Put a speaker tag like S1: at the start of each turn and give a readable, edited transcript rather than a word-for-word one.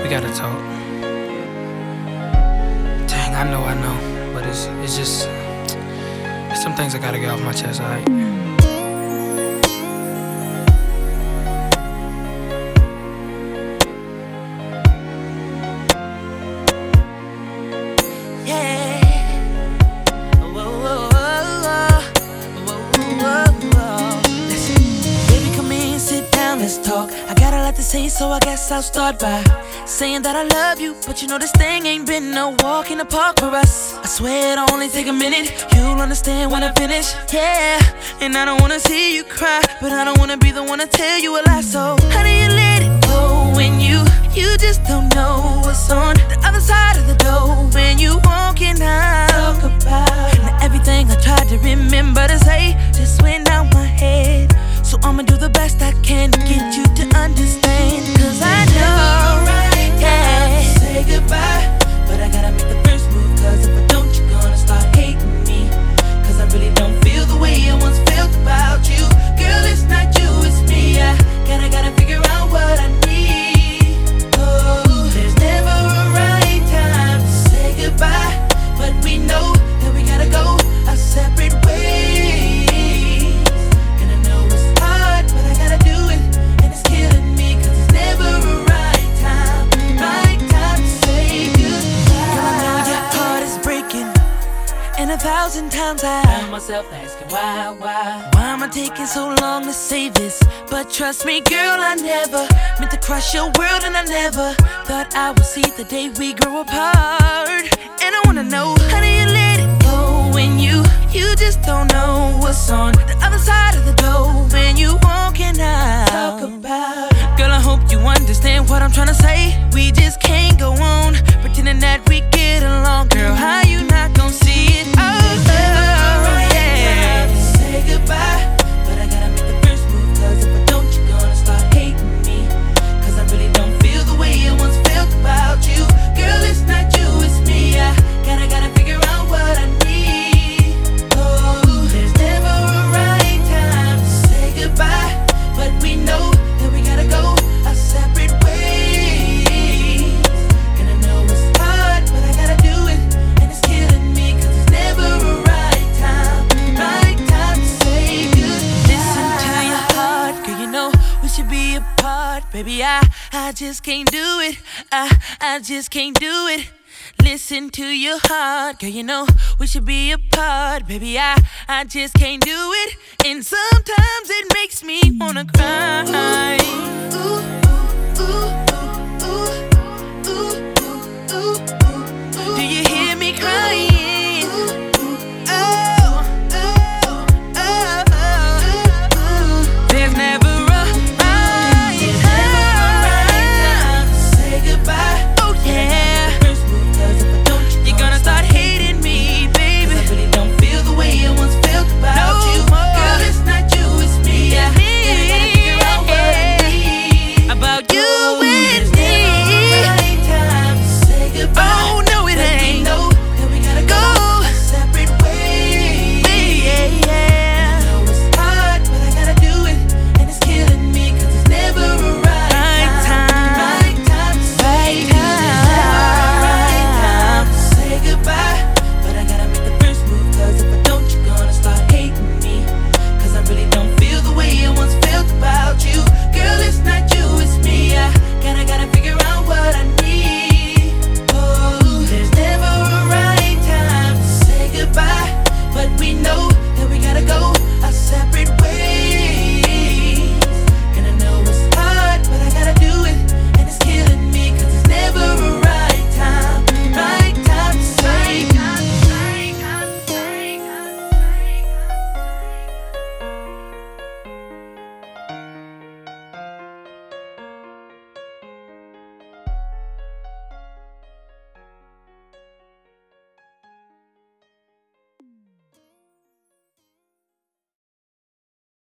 S1: We gotta talk. Dang, I know, but it's just some things I gotta get off my chest, alright?
S2: Let's talk. I got a lot to say, so I guess I'll start by saying that I love you, but you know this thing ain't been no walk in the park for us. I swear it'll only take a minute, you'll understand when I finish. Yeah, and I don't wanna see you cry, but I don't wanna be the one to tell you a lie. So how do you let it go when you just don't know what's on the other side of the door? When you walking out, talk about and everything I tried to remember to say just went out my head. So I'ma do the best I can to get you to understand. Cause I know, yeah, say goodbye, but I gotta make the first move. Cause if I don't, you're gonna start hating me. Cause I really don't feel the way I once felt about you. Girl, it's not you, it's me. I gotta figure out what I need. Oh, there's never a right time to say goodbye, but we know that we gotta go our separate ways. And 1,000 times I found myself asking why am I taking so long to say this? But trust me, girl, I never meant to crush your world, and I never thought I would see the day we grow apart. And I wanna know, how do you let it go when you just don't know what's on the other side of the door? When you walking out, talk about, girl, I hope you understand what I'm trying to say. We just can't go on pretending that we get along. Girl, how you not gonna see it? Say goodbye, but I gotta make the first move. Cause if I don't, you're gonna start hating me. Cause I really don't feel the way I once felt about you. Girl, it's not you, it's me. I gotta figure out what I need. Oh, there's never a right time to say goodbye, but we know that we gotta go our separate ways. And I know it's hard, but I gotta do it, and it's killing me. Cause it's never a right time to say goodbye. Listen to your heart, girl, you know we should be apart. Baby, I just can't do it. I just can't do it. Listen to your heart, girl, you know we should be apart. Baby, I just can't do it. And sometimes it makes me wanna cry. Ooh, ooh, ooh, ooh, ooh, ooh, ooh, ooh. Do you hear me crying?